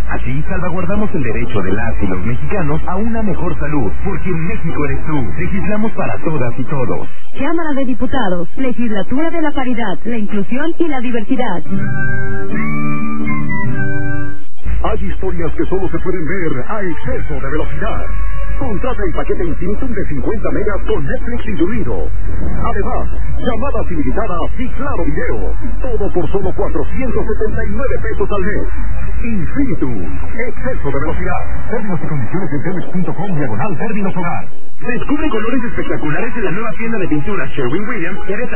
Así salvaguardamos el derecho de las y los mexicanos a una mejor salud, porque México eres tú. Legislamos para todas y todos. Cámara de Diputados, Legislatura de la Paridad, la Inclusión y la Diversidad. Hay historias que solo se pueden ver a exceso de velocidad. Contrata el paquete Infinitum de 50 megas con Netflix incluido. Además, llamadas ilimitadas y claro video. Todo por solo 479 pesos al mes. Infinitum. Exceso de velocidad. Términos y condiciones en telmex.com/términos hogar. Descubre colores espectaculares en la nueva tienda de pintura Sherwin-Williams que